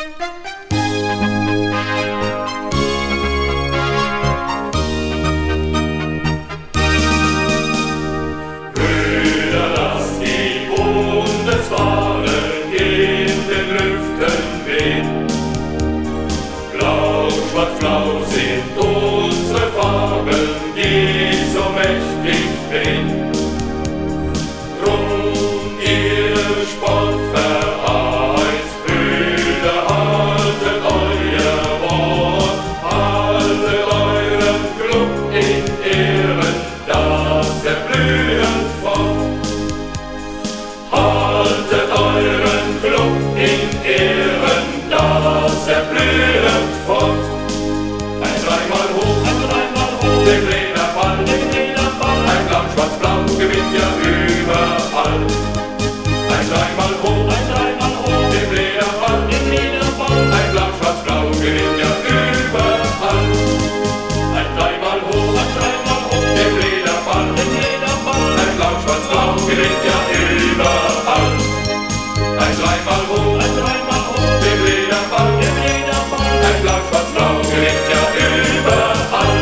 Blau sind unsere Farben, die so mächtig wehen. Drum ihr Sportvereinsbrüder, haltet euer Wort, haltet euren Club in Ehren, dass er blühen fort. Haltet euren Club in Ehren, dass er blühen fort. Den Lederball, ein Blau-Schwarz-Blau gewinnt ja überall. Ein dreimal hoch, den Lederball, ein Blau-Schwarz-Blau gewinnt ja überall. Ein dreimal hoch, den Lederball, ein Blau-Schwarz-Blau gewinnt ja überall. Ein dreimal hoch, den Lederball, ein Blau-Schwarz-Blau gewinnt ja überall.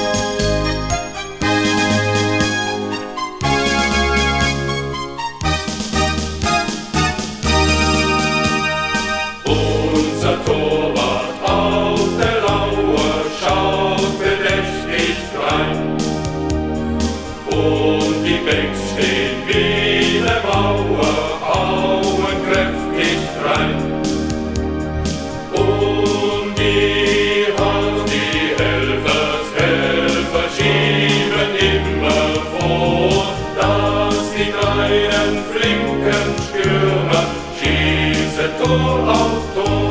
Torwart auf der Lauer schaut verdächtig rein und die Backs stehen wie eine Mauer, hauen kräftig rein und die Helfer schieben immer vor, dass die kleinen flinken Stürmer schießen Tor auf Tor.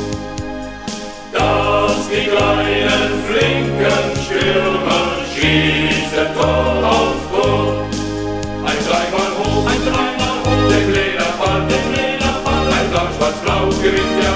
Die kleinen flinken Stürmer schießen Tor auf Tor. Ein dreimal hoch, den Lederball, ein Blau-Schwarz-Blau gewinnt ja